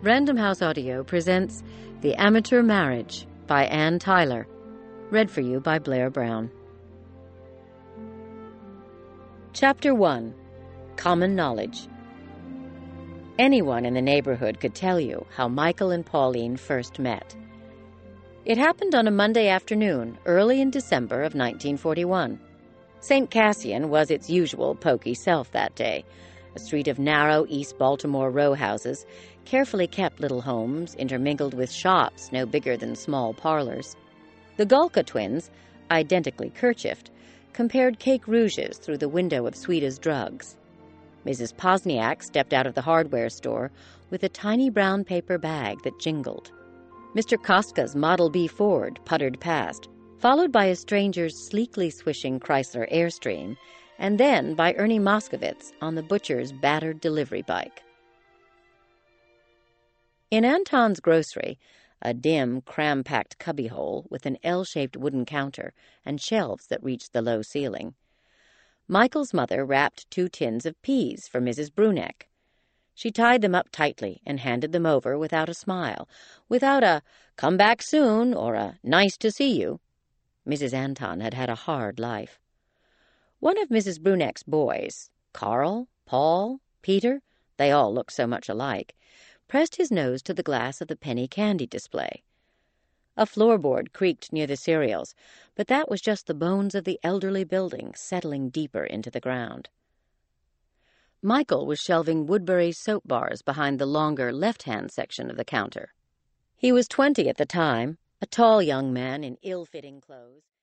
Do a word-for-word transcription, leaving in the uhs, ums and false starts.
Random House Audio presents The Amateur Marriage by Anne Tyler, read for you by Blair Brown. Chapter one. Common Knowledge. Anyone in the neighborhood could tell you how Michael and Pauline first met. It happened on a Monday afternoon, early in December of nineteen forty-one. Saint Cassian was its usual poky self that day, a street of narrow East Baltimore row houses, carefully kept little homes intermingled with shops no bigger than small parlors. The Golka twins, identically kerchiefed, compared cake rouges through the window of Sweeta's Drugs. Missus Posniak stepped out of the hardware store with a tiny brown paper bag that jingled. Mister Koska's Model B Ford puttered past, followed by a stranger's sleekly swishing Chrysler Airstream, and then by Ernie Moskowitz on the butcher's battered delivery bike. In Anton's grocery, a dim, cram-packed cubbyhole with an L-shaped wooden counter and shelves that reached the low ceiling, Michael's mother wrapped two tins of peas for Missus Bruneck. She tied them up tightly and handed them over without a smile, without a "come back soon" or a "nice to see you." Missus Anton had had a hard life. One of Missus Bruneck's boys, Carl, Paul, Peter, they all looked so much alike, pressed his nose to the glass of the penny candy display. A floorboard creaked near the cereals, but that was just the bones of the elderly building settling deeper into the ground. Michael was shelving Woodbury's soap bars behind the longer left-hand section of the counter. He was twenty at the time, a tall young man in ill-fitting clothes.